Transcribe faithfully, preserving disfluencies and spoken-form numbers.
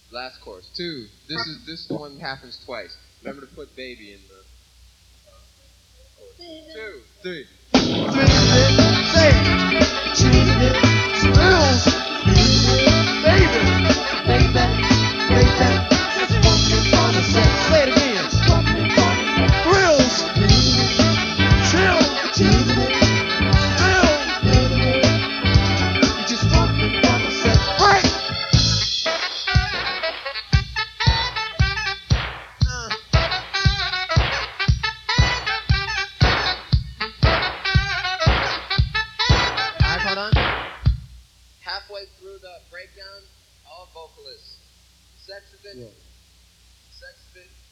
Last chorus. Two. This is this one happens twice. Remember to put baby in the. Two. Three. Halfway through the breakdown, all vocalists. Sex of it. Yeah. Sex of it.